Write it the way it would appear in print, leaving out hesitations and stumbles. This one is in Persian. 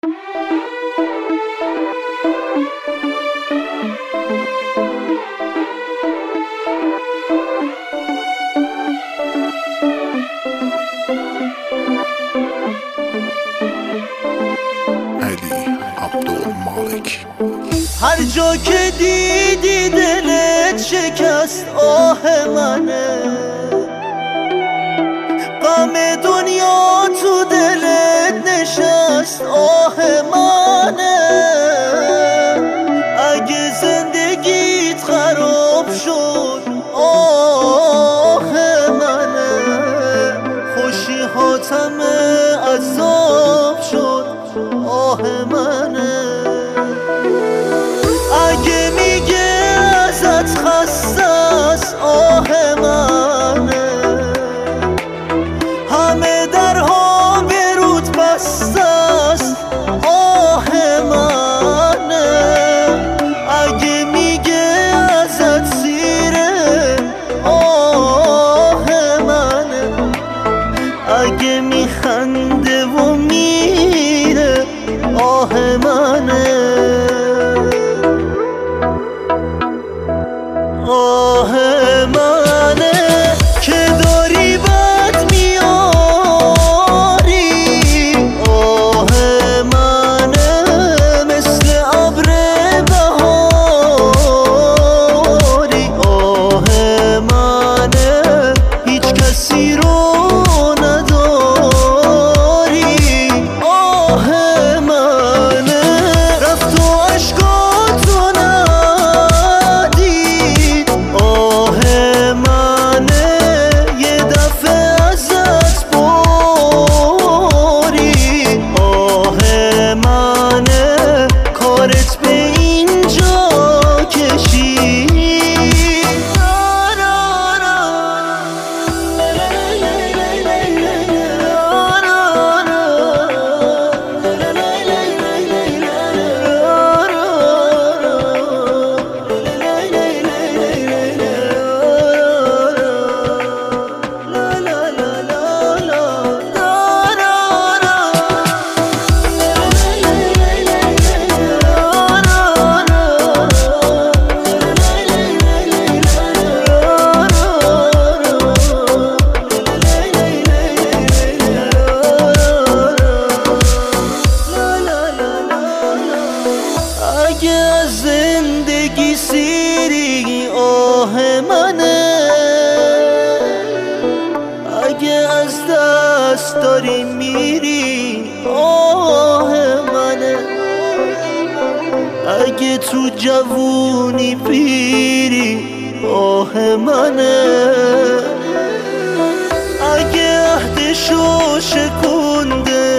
هر جا که دیدی دلت شکست آه منه، غم دنیا تو دلت نشست آه منه. اگه زندگیت خراب شد آه منه، خوشی هاتم عذاب شد آه منه. اگه میگه ازت خستست آه منه، همه درها برود بستست آه منه. اگه میگه ازت سیره آه منه، اگه میخنده و میره آه منه. آه منه که داری بد میاری، آه منه مثل ابر بهاری، آه منه هیچ کسی رو نداری، آه منه رفت و عشقاتو ندید، آه منه یه دفعه ازت باری، آه منه کارت به اینجا کشید. اگه از زندگی سیری آه منه، اگه از دست داری میری آه منه، اگه تو جوونی پیری آه منه، اگه عهدشو شکنده